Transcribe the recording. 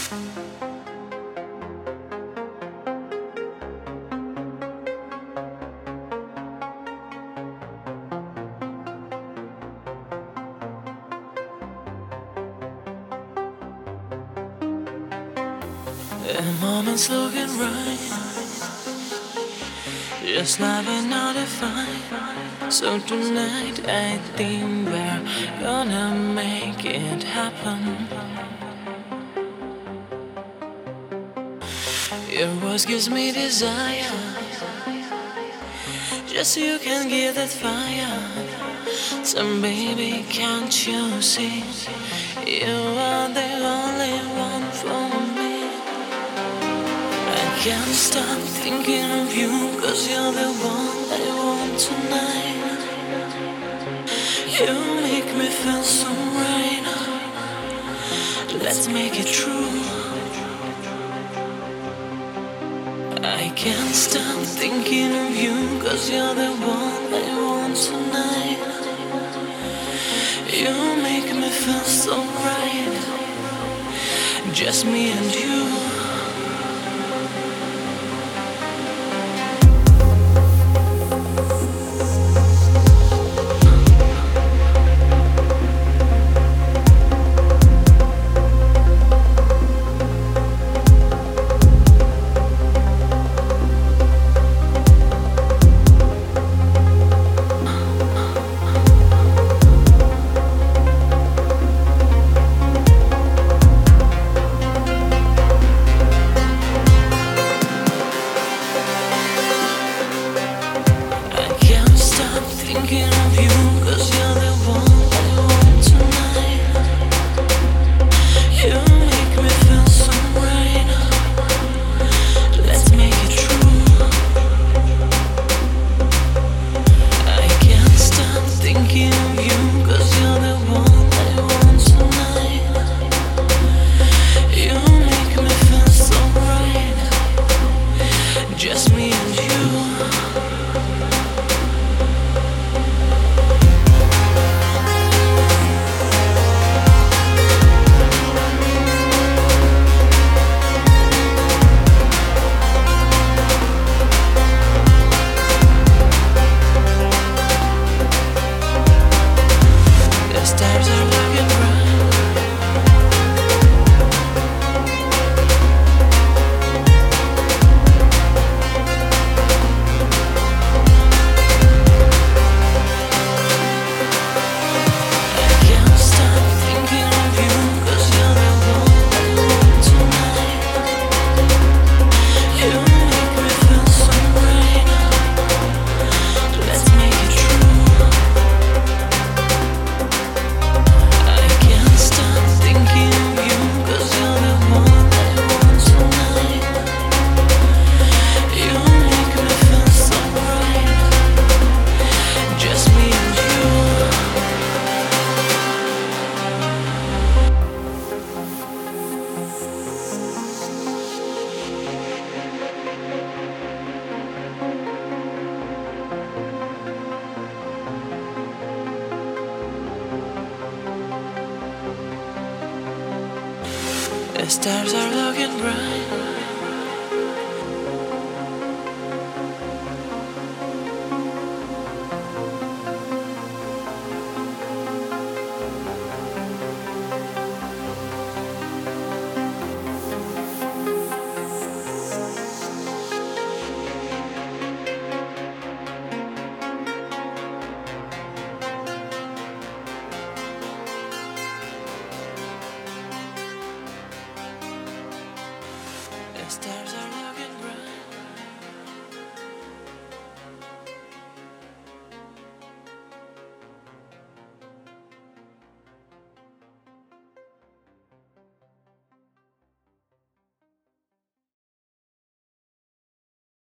The moment's looking right, just never notified. So tonight I think we're gonna make it happen. Your voice gives me desire, just so you can give that fire. So baby, can't you see, you are the only one for me. I can't stop thinking of you, 'cause you're the one I want tonight. You make me feel so right. Let's make it true. I can't stop thinking of you, 'cause you're the one I want tonight. You make me feel so right, just me and you. Thinking of you, 'cause you're the one I want tonight. You make me feel so right. Let's make it true. I can't stop thinking of you, 'cause you're the one I want tonight. You make me feel so right, just me and you. Stars are looking bright. I can't stop thinking of you, 'cause you're the one I want tonight. You make me feel so right. Let's make it true. Thinking of you, 'cause you're the one I want tonight. You make me feel so right, just me and you. The stars are looking bright.